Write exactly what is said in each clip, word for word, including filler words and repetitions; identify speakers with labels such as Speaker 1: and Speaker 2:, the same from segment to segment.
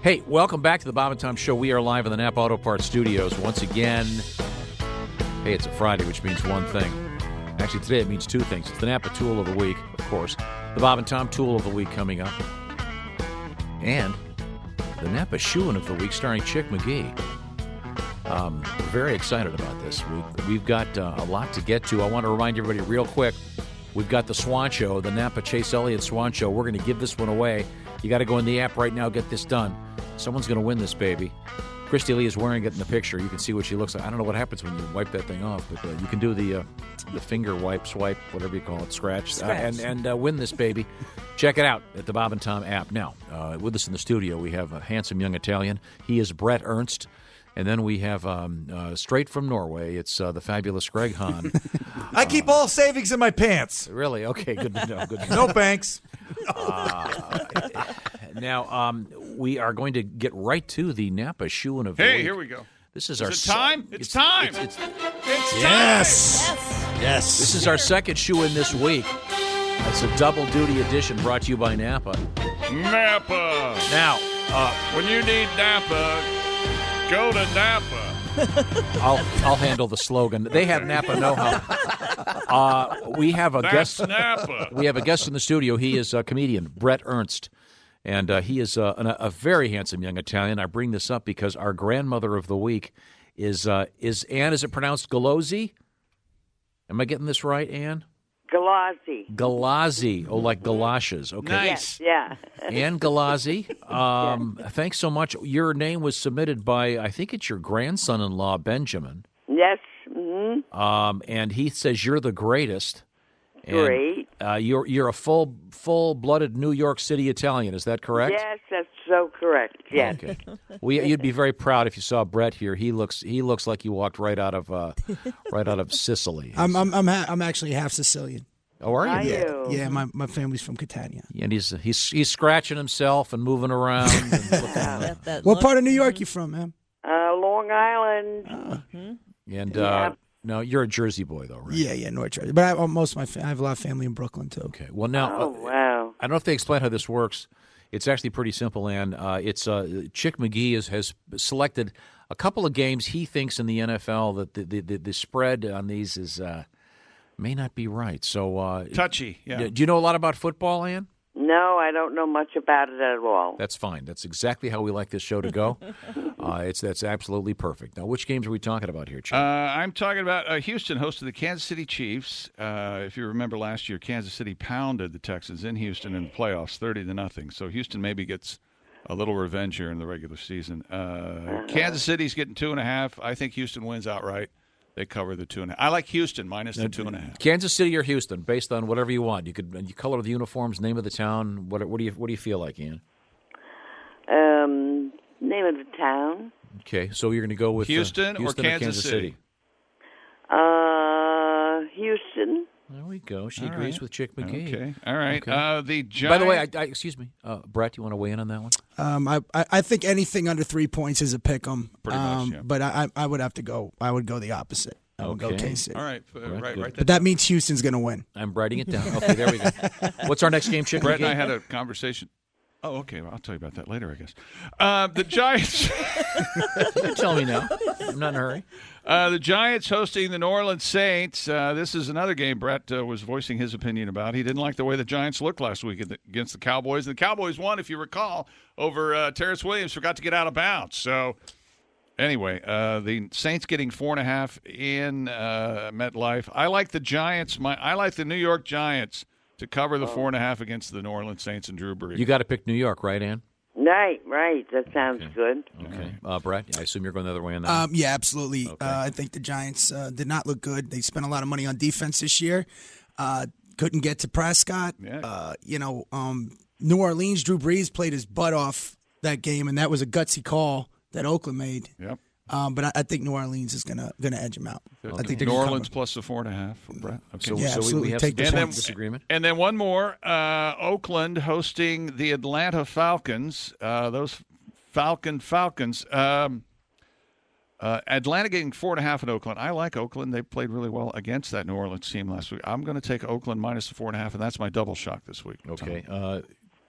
Speaker 1: Hey, welcome back to the Bob and Tom Show. We are live in the Napa Auto Parts Studios once again. Hey, it's a Friday, which means one thing. Actually, today it means two things. It's the Napa Tool of the Week, of course. The Bob and Tom Tool of the Week coming up. And the Napa Shoein' of the Week starring Chick McGee. Um, we're very excited about this. We, we've got uh, a lot to get to. I want to remind everybody real quick, we've got the Swan Show, the Napa Chase Elliott Swan Show. We're going to give this one away. You got to go in the app right now, get this done. Someone's going to win this baby. Christy Lee is wearing it in the picture. You can see what she looks like. I don't know what happens when you wipe that thing off, but uh, you can do the uh, the finger wipe, swipe, whatever you call it, scratch,
Speaker 2: scratch.
Speaker 1: Uh, and, and uh, win this baby. Check it out at the Bob and Tom app. Now, uh, with us in the studio, we have a handsome young Italian. He is Brett Ernst. And then we have, um, uh, straight from Norway, it's uh, the fabulous Greg Hahn.
Speaker 3: I keep all savings in my pants.
Speaker 1: Really? Okay, good to know. Good to
Speaker 3: No
Speaker 1: know.
Speaker 3: banks.
Speaker 1: Uh, now, um, we are going to get right to the Napa Shoein' of the
Speaker 4: Hey,
Speaker 1: Week.
Speaker 4: here we go.
Speaker 1: This is,
Speaker 4: Is
Speaker 1: our
Speaker 4: it
Speaker 1: se-
Speaker 4: time? It's time.
Speaker 1: It's, it's,
Speaker 4: It's
Speaker 3: Yes.
Speaker 2: Yes.
Speaker 3: Yes.
Speaker 1: this is our second shoe-in this week. It's a double-duty edition brought to you by Napa.
Speaker 4: time. Napa.
Speaker 1: Now, uh,
Speaker 4: When you need Napa, go to Napa.
Speaker 1: I'll I'll handle the slogan. They have Napa know-how. Uh, we have a
Speaker 4: That's
Speaker 1: guest.
Speaker 4: Napa.
Speaker 1: We have a guest in the studio. He is a comedian, Brett Ernst. And uh, he is uh, an, a very handsome young Italian. I bring this up because our grandmother of the week is, uh, is Ann, is it pronounced Galozzi? Am I getting this right, Ann?
Speaker 5: Galazzi.
Speaker 1: Galazzi. Oh, like galoshes. Okay.
Speaker 4: Nice.
Speaker 5: Yeah.
Speaker 1: Ann Galazzi, um, thanks so much. Your name was submitted by, I think it's your grandson-in-law, Benjamin.
Speaker 5: Yes. hmm
Speaker 1: Um, and he says you're the greatest. And,
Speaker 5: Great.
Speaker 1: Uh, you're you're a full full-blooded New York City Italian. Is that correct?
Speaker 5: Yes, that's so correct. Yes.
Speaker 1: Okay. We you'd be very proud if you saw Brett here. He looks he looks like he walked right out of uh, right out of Sicily.
Speaker 2: I'm I'm I'm, ha- I'm actually half Sicilian.
Speaker 1: Oh, are you?
Speaker 5: Are
Speaker 2: Yeah,
Speaker 5: you?
Speaker 2: yeah. My, my family's from Catania.
Speaker 1: And he's he's he's scratching himself and moving around. And looking,
Speaker 6: That, that
Speaker 2: What
Speaker 6: look.
Speaker 2: part of New York you from, man?
Speaker 5: Uh, Long Island.
Speaker 1: and uh,
Speaker 5: Yeah.
Speaker 1: no, you're a Jersey boy though, right?
Speaker 2: Yeah, yeah, North Jersey. But I, uh, most of my fa- I have a lot of family in Brooklyn too.
Speaker 1: Okay. Well, now
Speaker 5: Oh,
Speaker 1: uh,
Speaker 5: wow.
Speaker 1: I don't know if they explain how this works. It's actually pretty simple, Ann. Uh, it's uh, Chick McGee is, has selected a couple of games he thinks in the N F L that the the, the, the spread on these is uh, may not be right. So uh,
Speaker 4: Touchy. Yeah.
Speaker 1: do you know a lot about football, Ann?
Speaker 5: No, I don't know much about it at all.
Speaker 1: That's fine. That's exactly how we like this show to go. uh, it's that's absolutely perfect. Now, which games are we talking about here, Chick?
Speaker 4: Uh, I'm talking about uh, Houston hosted the Kansas City Chiefs. Uh, if you remember last year, Kansas City pounded the Texans in Houston in the playoffs, thirty to nothing. So Houston maybe gets a little revenge here in the regular season. Uh, Kansas City's getting two and a half. I think Houston wins outright. They cover the two and a half. I like Houston minus the two and a half.
Speaker 1: Kansas City or Houston, based on whatever you want. You could you color the uniforms, name of the town. What what do you what do you feel like, Ian?
Speaker 5: Um, name of the town?
Speaker 1: Okay, so you're going to go with uh,
Speaker 4: Houston or
Speaker 1: Houston
Speaker 4: Kansas City?
Speaker 5: Uh, Houston.
Speaker 1: There we go. She
Speaker 4: All
Speaker 1: agrees
Speaker 4: right.
Speaker 1: with Chick McGee.
Speaker 4: Okay. All right.
Speaker 1: Okay.
Speaker 4: Uh, the Giants.
Speaker 1: By the way, I, I, excuse me, uh, Brett, you want to weigh in on that one?
Speaker 2: Um, I, I I think anything under three points is a pick 'em.
Speaker 4: Pretty much,
Speaker 2: um,
Speaker 4: yeah.
Speaker 2: But I I would have to go. I would go the opposite. I would go
Speaker 1: Okay.
Speaker 2: K City.
Speaker 4: All right. Uh,
Speaker 1: Right,
Speaker 4: right.
Speaker 1: good.
Speaker 4: Right.
Speaker 2: But that means Houston's going to win.
Speaker 1: I'm writing it down. Okay, there we go. What's our next game, Chick
Speaker 4: Brett and I
Speaker 1: McGee?
Speaker 4: had a conversation. Oh, okay. Well, I'll tell you about that later, I guess. Uh, the Giants.
Speaker 1: You can tell me now. I'm not in a hurry.
Speaker 4: Uh, the Giants hosting the New Orleans Saints. Uh, this is another game Brett uh, was voicing his opinion about. He didn't like the way the Giants looked last week against the Cowboys. And the Cowboys won, if you recall, over uh, Terrence Williams forgot to get out of bounds. So, anyway, uh, the Saints getting four and a half in uh, MetLife. I like the Giants. My I like the New York Giants to cover the four and a half against the New Orleans Saints and Drew Brees.
Speaker 1: You got to pick New York, right, Ann?
Speaker 5: Right, right. That sounds
Speaker 1: Okay.
Speaker 5: good.
Speaker 1: Okay. Uh, Brett, I assume you're going the other way on that.
Speaker 2: Um, yeah, absolutely.
Speaker 1: Okay.
Speaker 2: Uh, I think the Giants uh, did not look good. They spent a lot of money on defense this year. Uh, couldn't get to Prescott.
Speaker 4: Yeah.
Speaker 2: Uh, you know, um, New Orleans, Drew Brees played his butt off that game, and that was a gutsy call that Oakland made.
Speaker 4: Yep.
Speaker 2: Um, but I, I think New Orleans is gonna gonna edge them out. I think they're
Speaker 4: New
Speaker 2: gonna
Speaker 4: Orleans
Speaker 2: cover.
Speaker 4: plus the four and a half for Brett. Okay.
Speaker 1: so
Speaker 2: Yeah,
Speaker 1: so we, we
Speaker 2: absolutely.
Speaker 1: have
Speaker 2: Take
Speaker 1: some
Speaker 2: the
Speaker 1: dis-
Speaker 2: points.
Speaker 1: disagreement.
Speaker 4: And then one more, uh, Oakland hosting the Atlanta Falcons. Uh, those Falcon Falcons. Um, uh, Atlanta getting four and a half at Oakland. I like Oakland. They played really well against that New Orleans team last week. I'm going to take Oakland minus the four and a half, and that's my double shock this week.
Speaker 1: Okay. Uh,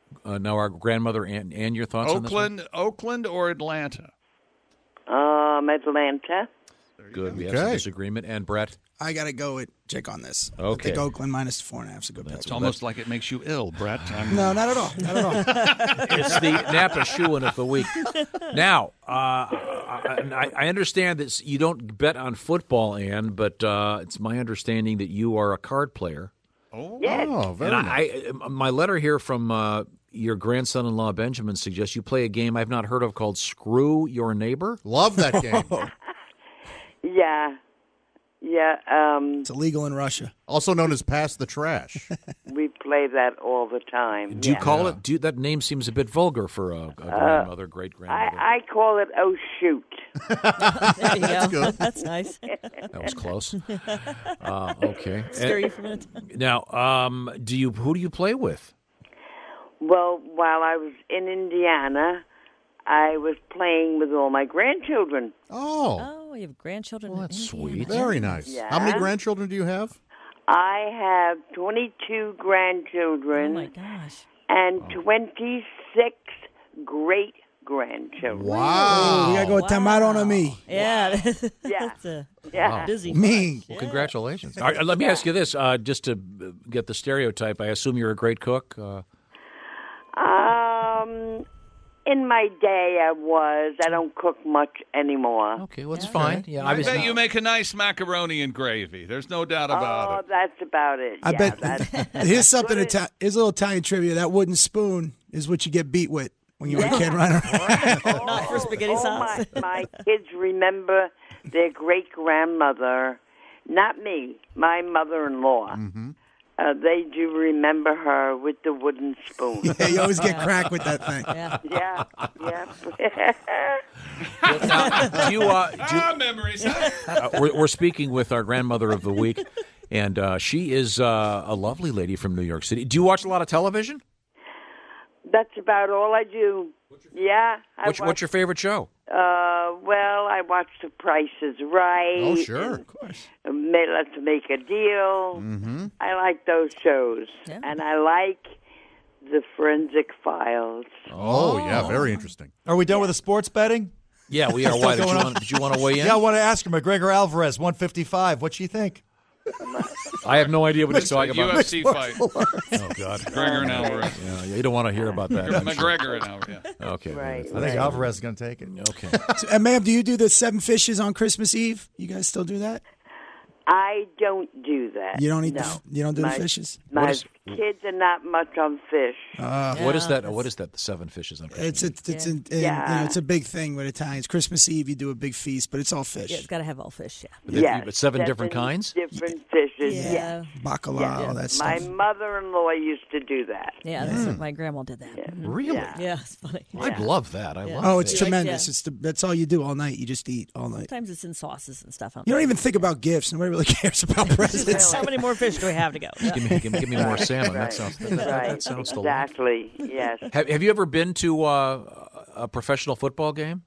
Speaker 1: Uh, now, our grandmother and, and your thoughts on this one?
Speaker 4: Oakland, Oakland or Atlanta?
Speaker 5: Um, Atlanta.
Speaker 1: Good. We have
Speaker 3: Okay.
Speaker 1: some disagreement. And Brett?
Speaker 2: I got to go with Chick on this.
Speaker 1: Okay.
Speaker 2: I think Oakland minus four and a half is a good bet.
Speaker 4: It's almost like it makes you ill, Brett. I'm,
Speaker 2: No, not at all. Not at all.
Speaker 1: It's the Napa Shoe-In of the week. Now, uh, I, I understand that you don't bet on football, Ann, but uh, it's my understanding that you are a card player.
Speaker 4: Oh,
Speaker 5: Yes.
Speaker 3: Oh, very
Speaker 1: And
Speaker 3: nice.
Speaker 1: I, I, my letter here from uh, your grandson-in-law, Benjamin, suggests you play a game I've not heard of called Screw Your Neighbor.
Speaker 3: Love that game.
Speaker 5: Yeah. Yeah. Um,
Speaker 2: It's illegal in Russia.
Speaker 3: Also known as Pass the Trash.
Speaker 5: we play that all the time.
Speaker 1: Do you
Speaker 5: yeah.
Speaker 1: call it? Do you, that name seems a bit vulgar for a, a grandmother, great grandmother.
Speaker 5: I, I call it oh shoot.
Speaker 6: There you go.
Speaker 3: good.
Speaker 6: That's nice.
Speaker 1: That was close. Uh, okay.
Speaker 6: Scare
Speaker 1: And-
Speaker 6: you for a minute.
Speaker 1: now, um, do you? Who do you play with?
Speaker 5: Well, while I was in Indiana, I was playing with all my grandchildren.
Speaker 3: Oh,
Speaker 6: Oh, you have grandchildren.
Speaker 1: Well, that's
Speaker 6: in Indiana.
Speaker 1: sweet.
Speaker 3: very nice.
Speaker 5: Yeah.
Speaker 3: How many grandchildren do you have?
Speaker 5: I have twenty-two
Speaker 6: Oh,
Speaker 5: grandchildren
Speaker 6: my gosh.
Speaker 5: and twenty-six great grandchildren.
Speaker 3: Wow.
Speaker 2: We got to go with Tamaron on me.
Speaker 6: Yeah.
Speaker 5: Yeah.
Speaker 6: That's a
Speaker 5: Yeah.
Speaker 6: busy.
Speaker 2: Me.
Speaker 1: Well, congratulations. All right, let me ask you this, uh, just to uh, get the stereotype. I assume you're a great cook. Uh,
Speaker 5: Um, in my day, I was. I don't cook much anymore.
Speaker 1: okay, well, that's fine. Yeah,
Speaker 4: I
Speaker 1: obviously.
Speaker 4: bet you make a nice macaroni and gravy. There's no doubt about
Speaker 5: Oh,
Speaker 4: it.
Speaker 5: that's about it.
Speaker 2: I
Speaker 5: yeah,
Speaker 2: bet.
Speaker 5: That's,
Speaker 2: Here's something.
Speaker 5: Put it-
Speaker 2: Ita- here's a little Italian trivia. That wooden spoon is what you get beat with when you were a kid running around.
Speaker 6: Not for spaghetti
Speaker 5: oh,
Speaker 6: sauce.
Speaker 5: My, my kids remember their great grandmother, not me, my mother-in-law.
Speaker 2: Mm-hmm.
Speaker 5: Uh, they do remember her with the wooden spoon.
Speaker 2: Yeah, you always get cracked with that thing.
Speaker 6: Yeah.
Speaker 5: yeah, yeah.
Speaker 1: Now, do you, uh, do you,
Speaker 4: Ah, memories. huh?
Speaker 1: uh, we're, we're speaking with our grandmother of the week, and uh, she is uh, a lovely lady from New York City. Do you watch a lot of television?
Speaker 5: That's about all I do. Yeah. I
Speaker 1: What's,
Speaker 5: watch,
Speaker 1: what's your favorite show?
Speaker 5: Uh, well, I watch The Price is Right.
Speaker 3: Oh, sure.
Speaker 2: Of course.
Speaker 5: and Ma- Let's Make a Deal.
Speaker 3: Mm-hmm.
Speaker 5: I like those shows.
Speaker 6: Yeah.
Speaker 5: And I like The Forensic Files.
Speaker 3: Oh, yeah, very interesting. Are we done with the sports betting?
Speaker 1: Yeah, we are. Why did you,
Speaker 3: going on?
Speaker 1: want, did you want to weigh in?
Speaker 3: Yeah, I want to ask her. McGregor Alvarez, one fifty-five. What'd she think?
Speaker 1: I have no idea what he's talking
Speaker 4: U
Speaker 1: about.
Speaker 4: F C fight.
Speaker 1: Oh God,
Speaker 4: McGregor and Alvarez.
Speaker 1: yeah, yeah, you don't want to hear about that.
Speaker 4: McGregor and Alvarez. Yeah.
Speaker 1: Okay,
Speaker 5: Right.
Speaker 3: I think
Speaker 5: right.
Speaker 3: Alvarez is going to take it.
Speaker 1: okay.
Speaker 2: So, and ma'am, do you do the seven fishes on Christmas Eve? You guys still do that?
Speaker 5: I don't do that.
Speaker 2: You don't eat.
Speaker 5: no.
Speaker 2: The, f- you don't do
Speaker 5: my,
Speaker 2: the fishes.
Speaker 5: My
Speaker 1: is-
Speaker 5: kids are not much on fish.
Speaker 1: What is that?
Speaker 6: that's-
Speaker 1: What is that? The seven fishes on Christmas
Speaker 2: It's a,
Speaker 1: Eve?
Speaker 2: it's
Speaker 6: Yeah.
Speaker 2: a, and,
Speaker 5: Yeah.
Speaker 2: you know, it's a big thing with Italians. Christmas Eve, you do a big feast, but it's all fish.
Speaker 6: Yeah, it's got to have all fish. Yeah.
Speaker 1: But they-
Speaker 5: Yes,
Speaker 1: but seven different kinds?
Speaker 5: Different fishes.
Speaker 2: Yeah.
Speaker 5: Yes.
Speaker 2: Bacalao,
Speaker 5: Yeah.
Speaker 2: all that
Speaker 5: My
Speaker 2: stuff.
Speaker 5: mother-in-law used to do that.
Speaker 6: Yeah, that's what my grandma did that. Mhm.
Speaker 1: Really?
Speaker 5: Yeah.
Speaker 6: Yeah, it's funny.
Speaker 1: I love that. I love.
Speaker 2: Oh, it's
Speaker 1: fish.
Speaker 6: Like,
Speaker 2: tremendous.
Speaker 6: yeah.
Speaker 2: It's the, that's all you do all night. You just eat all night.
Speaker 6: Sometimes it's in sauces and stuff.
Speaker 2: You don't even think about gifts. Nobody really cares about presents.
Speaker 6: How many more fish do we have to go? Yeah.
Speaker 1: Give me, give me, give me more salmon. That
Speaker 5: Right.
Speaker 1: sounds. That, that,
Speaker 5: Right.
Speaker 1: that sounds delightful.
Speaker 5: Exactly. Yes.
Speaker 1: Have, have you ever been to uh, a professional football game?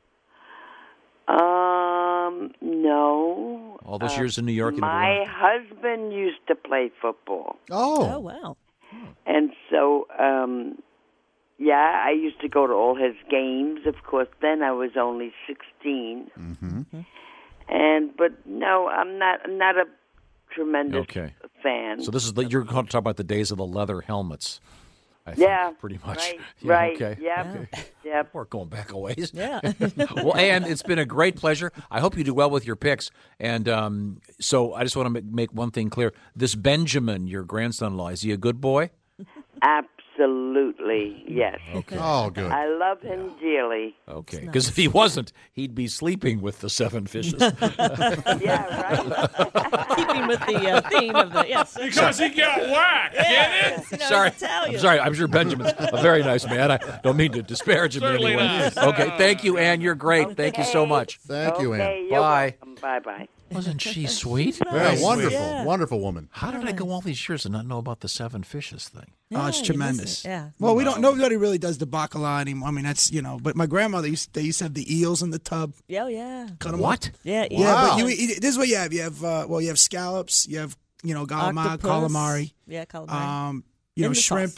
Speaker 5: Um. No.
Speaker 1: All those
Speaker 5: Uh,
Speaker 1: years in New York. you never
Speaker 5: My
Speaker 1: went?
Speaker 5: husband used to play football,
Speaker 6: Oh,
Speaker 3: Oh,
Speaker 6: wow.
Speaker 5: and so um, yeah, I used to go to all his games. Of course, then I was only sixteen. Mm-hmm. And but no, I'm not. I'm not a tremendous
Speaker 1: Okay.
Speaker 5: fan.
Speaker 1: So this is the, you're going to talk about the days of the leather helmets. I think,
Speaker 5: yeah,
Speaker 1: pretty much.
Speaker 5: Right.
Speaker 1: Yeah,
Speaker 5: right.
Speaker 1: Okay.
Speaker 5: Yep. Yep.
Speaker 1: We're going back a ways.
Speaker 6: Yeah.
Speaker 1: Well, Ann, it's been a great pleasure. I hope you do well with your picks. And um, so I just want to make one thing clear. This Benjamin, your grandson-in-law, is he a good boy?
Speaker 5: Absolutely. Yes.
Speaker 3: oh, good.
Speaker 5: I love him dearly.
Speaker 1: Okay. Because if he wasn't, he'd be sleeping with the seven fishes.
Speaker 5: Yeah. Right.
Speaker 6: Keeping with the uh, theme of the, yes.
Speaker 4: Because he got whacked. Get it?
Speaker 6: You know,
Speaker 1: Sorry.
Speaker 6: it's Italian.
Speaker 1: I'm sorry. I'm sure Benjamin's a very nice man. I don't mean to disparage him in any
Speaker 4: Certainly
Speaker 1: way.
Speaker 4: not.
Speaker 1: Okay. Thank you, Ann. You're great. Thank you so much.
Speaker 3: Thank you, Ann.
Speaker 5: Okay. You're
Speaker 1: Bye.
Speaker 5: welcome. Bye. Bye.
Speaker 1: Wasn't she sweet?
Speaker 3: Yeah, wonderful,
Speaker 6: Yeah.
Speaker 3: wonderful woman.
Speaker 1: How did I go all these years and not know about the seven fishes thing?
Speaker 2: Oh, it's
Speaker 6: Yeah, you
Speaker 2: tremendous.
Speaker 6: miss it. Yeah.
Speaker 2: Well, we don't. Nobody really does the bacala anymore. I mean, that's you know. But my grandmother used. They used to have the eels in the tub.
Speaker 6: Yeah, oh, yeah.
Speaker 2: Cut 'em
Speaker 1: What?
Speaker 2: up.
Speaker 6: Yeah,
Speaker 2: Yeah,
Speaker 3: Wow.
Speaker 2: but you eat, this is what you have. You have uh, well, you have scallops. You have you know calamari,
Speaker 6: Octopus.
Speaker 2: calamari.
Speaker 6: Yeah, calamari.
Speaker 2: Um, you know
Speaker 6: In the
Speaker 2: shrimp.
Speaker 6: sauce.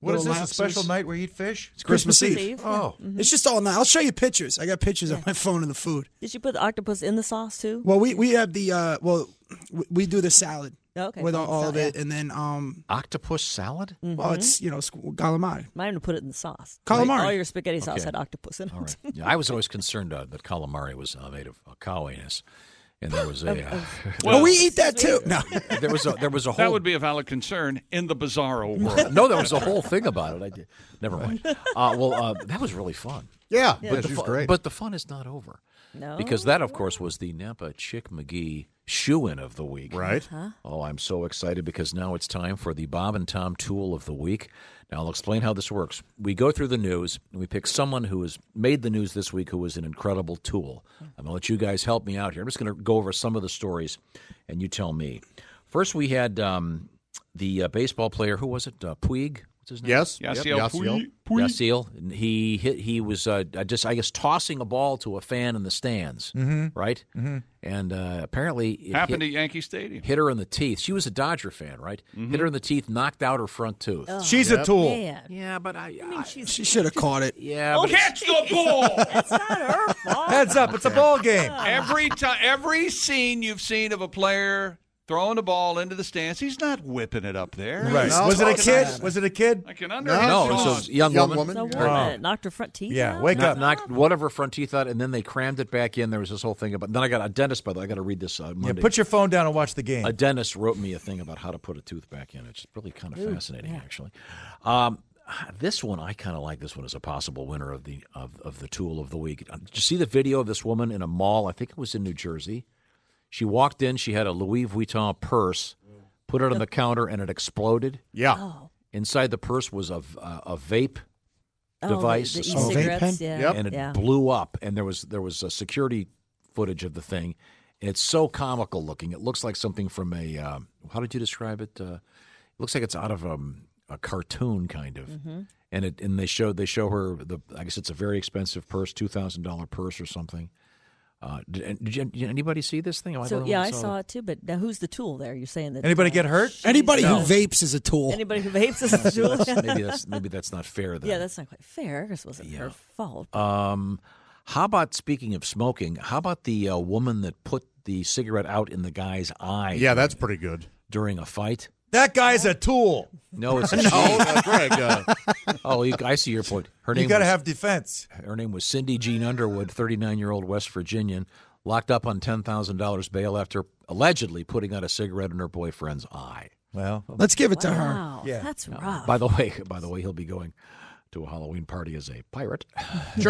Speaker 3: What is
Speaker 2: little
Speaker 3: this, a
Speaker 2: lapses.
Speaker 3: special night where you eat fish?
Speaker 2: It's Christmas, Eve.
Speaker 6: Eve.
Speaker 3: Oh.
Speaker 2: It's just all night. I'll show you pictures. I got pictures on my phone of the food.
Speaker 6: Did you put the octopus in the sauce too?
Speaker 2: Well, we we have the uh, well, we- we do the salad
Speaker 6: Okay,
Speaker 2: with all,
Speaker 6: fine,
Speaker 2: all
Speaker 6: so-
Speaker 2: of it,
Speaker 6: yeah.
Speaker 2: and then um,
Speaker 1: Octopus salad?
Speaker 2: well, it's you know squ- calamari.
Speaker 6: Mine would put it in the sauce.
Speaker 2: Calamari.
Speaker 6: All your spaghetti sauce
Speaker 1: Okay.
Speaker 6: had octopus in it.
Speaker 1: All right. Yeah, I was always concerned uh, that calamari was uh, made of uh, cow anus, and there was a uh,
Speaker 2: Well, we eat that too. No,
Speaker 1: there was a there was a whole
Speaker 4: That would be a valid concern in the bizarro world.
Speaker 1: no, there was a whole thing about it. I did. Never mind. Uh, well, uh, that was really fun.
Speaker 3: Yeah,
Speaker 1: But, the
Speaker 3: she's
Speaker 1: fu-
Speaker 3: great.
Speaker 1: but the fun is not over.
Speaker 6: No.
Speaker 1: Because that, of course, was the Napa Chick McGee shoe-in of the week.
Speaker 3: Right.
Speaker 1: Oh, I'm so excited because now it's time for the Bob and Tom Tool of the Week. Now, I'll explain how this works. We go through the news, and we pick someone who has made the news this week who was an incredible tool. I'm going to let you guys help me out here. I'm just going to go over some of the stories, and you tell me. First, we had um, the uh, baseball player. Who was it? Uh, Puig? What's his name?
Speaker 3: Yes.
Speaker 4: Yasiel
Speaker 3: Yep,
Speaker 4: Puig. Puig.
Speaker 1: Yasiel. And He hit. He was uh, just, I guess, tossing a ball to a fan in the stands, mm-hmm. right? Mm-hmm. And uh, apparently, it
Speaker 4: Happened
Speaker 1: hit,
Speaker 4: at Yankee Stadium.
Speaker 1: hit her in the teeth. She was a Dodger fan, right? Hit her in the teeth, knocked out her front tooth.
Speaker 3: She's a tool.
Speaker 6: Man.
Speaker 1: Yeah, but I, I
Speaker 2: she should have caught it.
Speaker 1: yeah,
Speaker 6: Oh,
Speaker 1: but it's-
Speaker 4: Catch the ball!
Speaker 6: It's not her fault.
Speaker 3: Heads up, it's a ball game.
Speaker 4: Every time, every scene you've seen of a player throwing the ball into the stands, he's not whipping it up there.
Speaker 3: Right.
Speaker 7: No,
Speaker 3: Was it a
Speaker 7: it's
Speaker 3: kid?
Speaker 7: not.
Speaker 3: Was it a kid?
Speaker 4: Like an under.
Speaker 1: no,
Speaker 4: his
Speaker 1: it
Speaker 4: jaws.
Speaker 1: was a young,
Speaker 7: Young
Speaker 1: woman.
Speaker 7: woman.
Speaker 6: So
Speaker 7: Yeah.
Speaker 6: what? It knocked her front teeth
Speaker 3: Yeah,
Speaker 6: out?
Speaker 3: wake
Speaker 1: Knock-
Speaker 3: up.
Speaker 1: knocked one of her front teeth out, and then they crammed it back in. There was this whole thing about. Then I got a dentist. By the way, I got to read this uh,
Speaker 3: Yeah,
Speaker 1: Monday.
Speaker 3: put your phone down and watch the game.
Speaker 1: A dentist wrote me a thing about how to put a tooth back in. It's really kind of fascinating, actually. Um, this one, I kind of like this one as a possible winner of the of, of the tool of the week. Did you see the video of this woman in a mall? I think it was in New Jersey. She walked in. She had a Louis Vuitton purse, put it on the counter, and it exploded.
Speaker 3: Yeah.
Speaker 6: Oh.
Speaker 1: Inside the purse was a, a, a vape
Speaker 6: Oh,
Speaker 1: device,
Speaker 6: The, the
Speaker 2: Oh, vape
Speaker 6: e-cigarettes,
Speaker 2: pen?
Speaker 6: yeah.
Speaker 3: Yep.
Speaker 1: and it
Speaker 6: yeah.
Speaker 1: blew up. And there was there was a security footage of the thing. And it's so comical looking. It looks like something from a um, how did you describe it? Uh, it looks like it's out of um, a cartoon, kind of.
Speaker 6: Mm-hmm.
Speaker 1: And it and they show they show her the I guess it's a very expensive purse, two thousand dollar purse or something. Uh, did, did, you, did anybody see this thing?
Speaker 6: So yeah, I saw it too. But now, who's the tool there? You're saying that
Speaker 3: Anybody
Speaker 6: uh,
Speaker 3: get hurt?
Speaker 2: Anybody
Speaker 6: No.
Speaker 2: who vapes is a tool.
Speaker 6: Anybody who vapes is the tool.
Speaker 1: maybe that's maybe that's not fair. Then.
Speaker 6: Yeah, that's not quite fair. This wasn't her fault.
Speaker 1: Um, how about speaking of smoking? How about the uh, woman that put the cigarette out in the guy's eye?
Speaker 3: Yeah, that's pretty good.
Speaker 1: during a fight.
Speaker 3: That guy's a tool.
Speaker 1: No, it's a she.
Speaker 7: Oh, uh, Greg. Uh,
Speaker 1: Oh, you, I see your point. Her name
Speaker 3: You got to
Speaker 1: was,
Speaker 3: have defense.
Speaker 1: her name was Cindy Jean Underwood, thirty-nine-year-old West Virginian, locked up on ten thousand dollars bail after allegedly putting out a cigarette in her boyfriend's eye.
Speaker 3: Well,
Speaker 2: Let's give it to her.
Speaker 6: Wow,
Speaker 3: Yeah.
Speaker 6: that's rough.
Speaker 1: By the way, by the way, he'll be going to a Halloween party as a pirate.
Speaker 7: sure.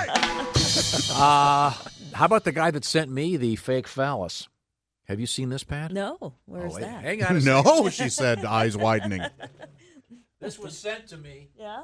Speaker 1: Uh, how about the guy that sent me the fake phallus? Have you seen this, Pat?
Speaker 6: No, where's
Speaker 1: Oh, wait,
Speaker 6: that?
Speaker 1: hang on a second.
Speaker 7: No, she said, eyes widening.
Speaker 1: This was sent to me.
Speaker 6: Yeah.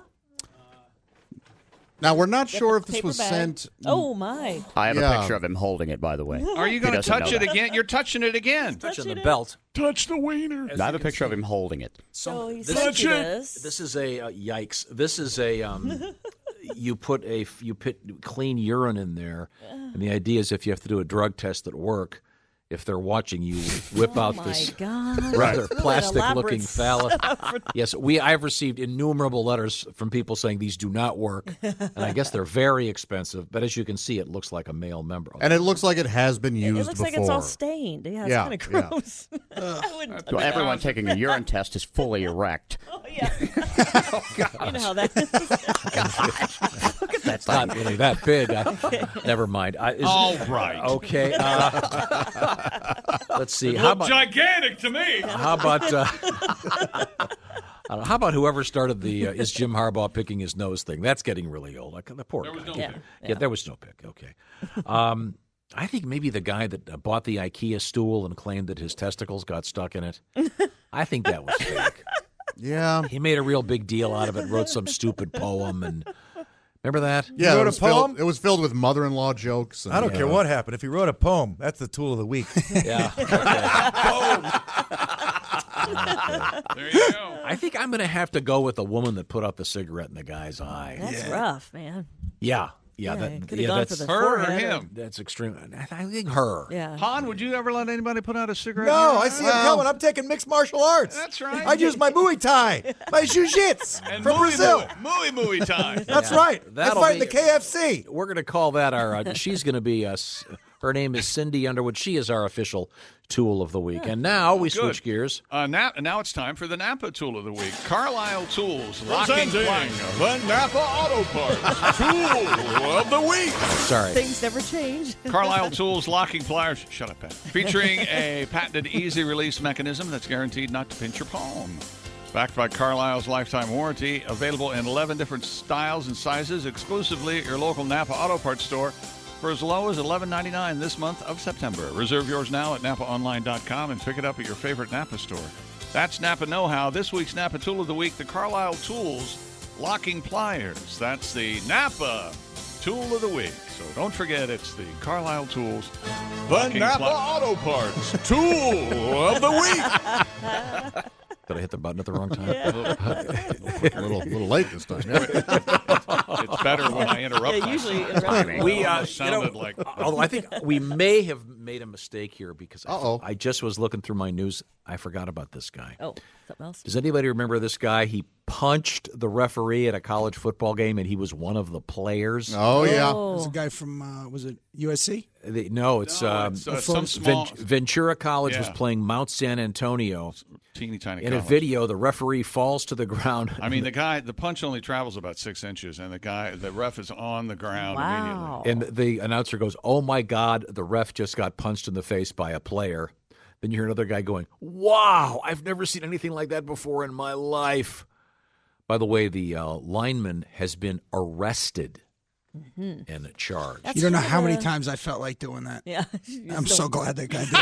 Speaker 7: Now, we're not
Speaker 6: Got
Speaker 7: sure
Speaker 6: the
Speaker 7: if this
Speaker 6: paper
Speaker 7: was
Speaker 6: bag.
Speaker 7: sent.
Speaker 6: Oh my!
Speaker 8: I have
Speaker 7: Yeah.
Speaker 8: a picture of him holding it, by the way.
Speaker 4: Are you going to
Speaker 8: doesn't
Speaker 4: touch
Speaker 8: know
Speaker 4: it
Speaker 8: that.
Speaker 4: again? You're touching it again.
Speaker 1: Touching the belt.
Speaker 4: Touch the wiener.
Speaker 8: I have a picture of him holding it.
Speaker 6: So he
Speaker 1: this,
Speaker 6: sent you
Speaker 4: it.
Speaker 6: this.
Speaker 1: this is a uh, yikes. This is a um, you put a you put clean urine in there, and the idea is if you have to do a drug test at work, if they're watching you, whip
Speaker 6: Oh
Speaker 1: out
Speaker 6: my
Speaker 1: this
Speaker 6: God!
Speaker 1: rather
Speaker 6: It's really an
Speaker 1: plastic-looking
Speaker 6: elaborate
Speaker 1: phallus.
Speaker 6: setup for-
Speaker 1: Yes, we. I've received innumerable letters from people saying these do not work, and I guess they're very expensive. But as you can see, it looks like a male member.
Speaker 7: And it looks like it has been
Speaker 6: It
Speaker 7: used
Speaker 6: looks
Speaker 7: before.
Speaker 6: like it's all stained. Yeah, it's
Speaker 7: Yeah,
Speaker 6: kind of
Speaker 7: yeah.
Speaker 6: gross. I wouldn't.
Speaker 8: So everyone taking a urine test is fully erect.
Speaker 6: Oh, yeah. You know how that is.
Speaker 8: Look at that
Speaker 1: It's not really that big. I, never mind. I, is,
Speaker 4: All right.
Speaker 1: Okay. Uh, let's see. How about
Speaker 4: gigantic to me.
Speaker 1: how about uh, I don't know, how about whoever started the uh, is Jim Harbaugh picking his nose thing? That's getting really old. Like, the poor guy.
Speaker 4: was no
Speaker 6: Yeah,
Speaker 4: pick.
Speaker 1: Yeah, there was no pick. Okay. Um, I think maybe the guy that uh, bought the IKEA stool and claimed that his testicles got stuck in it. I think that was fake.
Speaker 7: Yeah.
Speaker 1: He made a real big deal out of it. Wrote some stupid poem and remember that?
Speaker 7: Yeah,
Speaker 3: wrote
Speaker 7: it
Speaker 3: a
Speaker 7: was, filled,
Speaker 3: poem?
Speaker 7: it was filled with mother-in-law jokes. And,
Speaker 3: I don't
Speaker 7: uh,
Speaker 3: care what happened. If he wrote a poem, that's the tool of the week.
Speaker 1: Yeah. Okay.
Speaker 4: There you go.
Speaker 1: I think I'm going to have to go with the woman that put out the cigarette in the guy's eye.
Speaker 6: That's rough, man.
Speaker 1: Yeah. Yeah,
Speaker 6: Yeah,
Speaker 1: that,
Speaker 6: could've
Speaker 1: yeah
Speaker 6: gone
Speaker 1: that's
Speaker 6: for the
Speaker 4: her or
Speaker 6: forehead
Speaker 4: him.
Speaker 1: That's extreme. I think her.
Speaker 6: Yeah.
Speaker 4: Han, would you ever let anybody put out a cigarette?
Speaker 3: No,
Speaker 4: here?
Speaker 3: I see him coming. I'm taking mixed martial arts.
Speaker 4: That's right.
Speaker 3: I use my Muay Thai, my Jiu-Jitsu
Speaker 4: And
Speaker 3: from
Speaker 4: Muay
Speaker 3: Brazil.
Speaker 4: Muay Muay Muay time.
Speaker 3: That's right. I
Speaker 1: That'll
Speaker 3: fight in
Speaker 1: be-
Speaker 3: the K F C.
Speaker 1: We're going to call that our. Uh, she's going to be us. Her name is Cindy Underwood. She is our official tool of the week. And now we
Speaker 4: Good.
Speaker 1: switch gears.
Speaker 4: Uh, Nap- now it's time for the Napa Tool of the Week. Carlisle Tools, locking
Speaker 9: Presenting
Speaker 4: pliers.
Speaker 9: the Napa Auto Parts Tool of the Week.
Speaker 1: Sorry.
Speaker 6: Things never change.
Speaker 4: Carlisle Tools locking pliers. Shut up, Pat. Featuring a patented easy release mechanism that's guaranteed not to pinch your palm. Backed by Carlisle's lifetime warranty, available in eleven different styles and sizes, exclusively at your local Napa Auto Parts store for as low as eleven ninety-nine this month of September. Reserve yours now at napa online dot com and pick it up at your favorite Napa store. That's Napa Know-How. This week's Napa Tool of the Week, the Carlisle Tools locking pliers. That's the Napa Tool of the Week. So don't forget, it's the Carlisle Tools
Speaker 9: The
Speaker 4: locking
Speaker 9: Napa
Speaker 4: pliers.
Speaker 9: Auto Parts Tool of the Week.
Speaker 1: Did I hit the button at the wrong time?
Speaker 7: A little, little late this time. Yeah.
Speaker 4: It's better when I interrupt.
Speaker 6: Yeah, usually
Speaker 4: myself.
Speaker 6: interrupt me.
Speaker 1: We, uh,
Speaker 4: Almost
Speaker 1: you know,
Speaker 4: sounded like
Speaker 1: although I think we may have made a mistake here because I,
Speaker 7: Uh-oh.
Speaker 1: I just was looking through my news. I forgot about this guy.
Speaker 6: Oh, something else?
Speaker 1: Does anybody remember this guy? He punched the referee at a college football game, and he was one of the players.
Speaker 7: Oh, yeah.
Speaker 2: It was a guy from, uh, was it U S C?
Speaker 1: The- no, it's,
Speaker 4: No,
Speaker 1: um,
Speaker 4: it's, uh,
Speaker 2: some
Speaker 4: some small,
Speaker 1: Ven- Ventura College was
Speaker 4: Yeah.
Speaker 1: playing Mount San Antonio.
Speaker 4: teeny tiny.
Speaker 1: In a
Speaker 4: college.
Speaker 1: video, the referee falls to the ground.
Speaker 4: I mean, the guy, the punch only travels about six inches, and the guy, the ref is on the ground
Speaker 6: Wow.
Speaker 1: And the announcer goes, "Oh my God, the ref just got punched in the face by a player." Then you hear another guy going, "Wow, I've never seen anything like that before in my life." By the way, the uh, lineman has been arrested and charged.
Speaker 6: That's
Speaker 2: You don't know
Speaker 6: kind
Speaker 2: how
Speaker 6: of
Speaker 2: many
Speaker 6: a-
Speaker 2: times I felt like doing that.
Speaker 6: Yeah.
Speaker 2: I'm so glad that guy did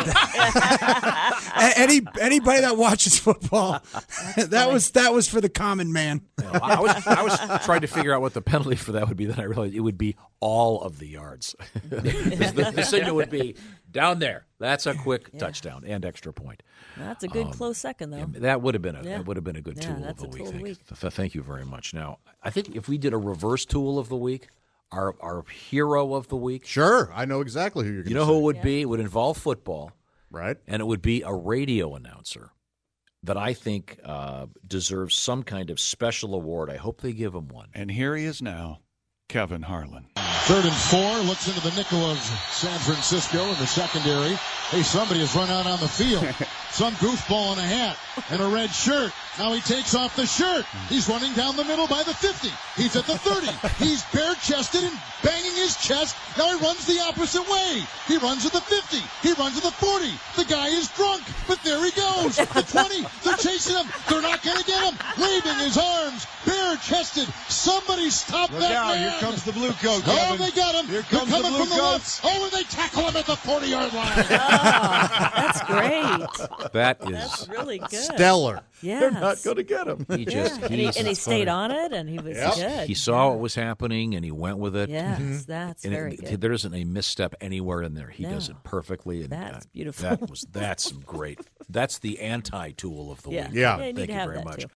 Speaker 2: that. A- Any anybody that watches football, that was that was for the common man.
Speaker 1: You know, I was I was trying to figure out what the penalty for that would be. Then I realized it would be all of the yards. the, the signal would be down there. That's a quick touchdown and extra point.
Speaker 6: That's a good close second, though.
Speaker 1: That would have been a
Speaker 6: Yeah.
Speaker 1: that would have been a good
Speaker 6: Yeah,
Speaker 1: tool of
Speaker 6: that's
Speaker 1: the
Speaker 6: a
Speaker 1: week.
Speaker 6: tool of the
Speaker 1: Thank,
Speaker 6: week.
Speaker 1: th- thank you very much. Now, I think if we did a reverse tool of the week, our our hero of the week,
Speaker 7: Sure. I know exactly who you're going to
Speaker 1: you know who it would be? It would involve football,
Speaker 7: Right.
Speaker 1: and it would be a radio announcer that I think uh, deserves some kind of special award. I hope they give him one.
Speaker 4: And here he is now, Kevin Harlan.
Speaker 10: Third and four, looks into the nickel of San Francisco in the secondary. Hey, somebody has run out on the field. Some goofball in a hat and a red shirt. Now he takes off the shirt. He's running down the middle by the fifty. He's at the thirty. He's bare-chested and banging his chest. Now he runs the opposite way. He runs at the fifty. He runs at the forty. The guy is drunk, but there he goes. The twenty. They're chasing him. They're not going to get him. Waving his arms, bare-chested. Somebody stop
Speaker 9: Look
Speaker 10: that
Speaker 9: out,
Speaker 10: man.
Speaker 9: here comes the blue coat,
Speaker 10: Oh,
Speaker 9: Kevin.
Speaker 10: they got him.
Speaker 9: Here
Speaker 10: They're
Speaker 9: comes the
Speaker 10: coming
Speaker 9: blue
Speaker 10: from the
Speaker 9: coats.
Speaker 10: left. Oh, and they tackle him at the forty-yard line.
Speaker 6: That's great.
Speaker 1: That
Speaker 6: That's
Speaker 1: is
Speaker 6: really good.
Speaker 7: Stellar.
Speaker 6: Yes.
Speaker 3: They're not going to get him.
Speaker 1: he just
Speaker 6: Yeah. And he,
Speaker 1: he's-
Speaker 6: and he stayed on it, and he was
Speaker 7: Yep.
Speaker 6: good.
Speaker 1: he saw what was happening and he went with it.
Speaker 6: Yes, that's
Speaker 1: And
Speaker 6: very
Speaker 1: it-
Speaker 6: good.
Speaker 1: there isn't a misstep anywhere in there. He does
Speaker 6: No.
Speaker 1: it perfectly. And
Speaker 6: That's
Speaker 1: uh,
Speaker 6: beautiful.
Speaker 1: That was that's some great. That's the anti-tool of the
Speaker 6: Yeah.
Speaker 1: week.
Speaker 7: Yeah.
Speaker 6: Yeah, you need
Speaker 1: Thank
Speaker 6: to
Speaker 1: you
Speaker 6: have
Speaker 1: very
Speaker 6: that,
Speaker 1: much.
Speaker 6: too.